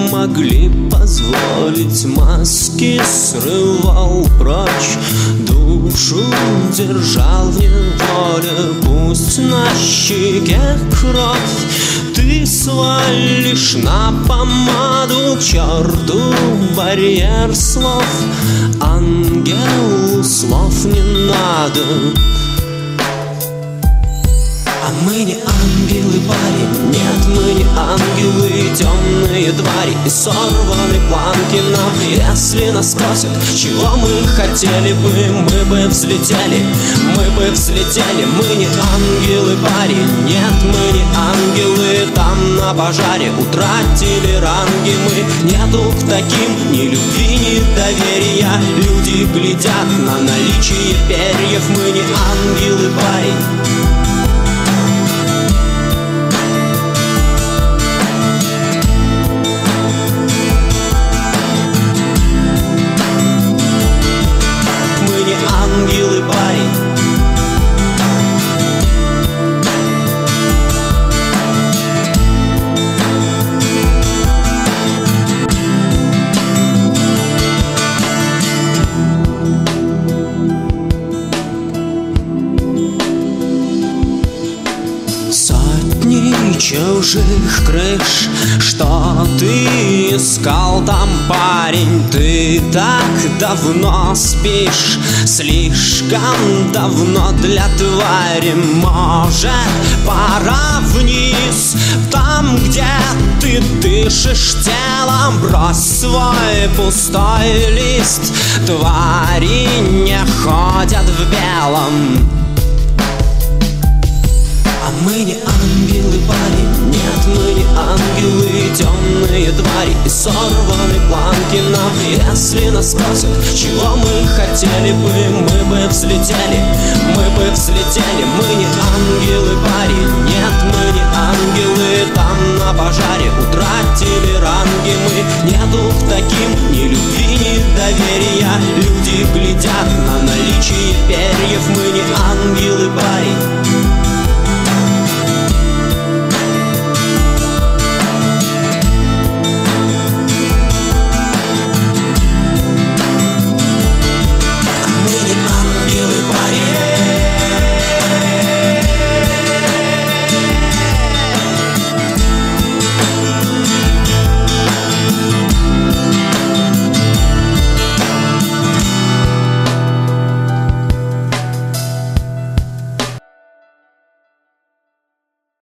могли позволить. Маски срывал прочь, душу держал в неволе. Пусть на щеке кровь, ты свалишь на помаду. К черту барьер слов, ангелу слов не надо. А мы не ангелы, парень, нет, мы не ангелы. Темные твари и сорваны планки нам. Если нас спросят, чего мы хотели бы, мы бы взлетели, мы бы взлетели. Мы не ангелы, парень, нет, мы не ангелы. Там на пожаре утратили ранги мы. Нету к таким ни любви, ни доверия. Люди глядят на наличие перьев. Мы не ангелы, парень. Ангелы, парень. Сотни чужих крыш, что ты искал там, парень? Ты так давно спишь, слишком давно для твари. Может, пора вниз, там, где ты дышишь телом. Брось свой пустой лист, твари не ходят в белом. А мы не ангелы, парень, нет, мы не ангелы. Темные твари и сорваны планки нам. Если нас спросят, чего мы хотели бы, мы бы взлетели, мы бы взлетели. Мы не ангелы, парень, нет, мы не ангелы. Там на пожаре утратили ранги мы. Нету к таким ни любви, ни доверия. Люди глядят на наличие перьев.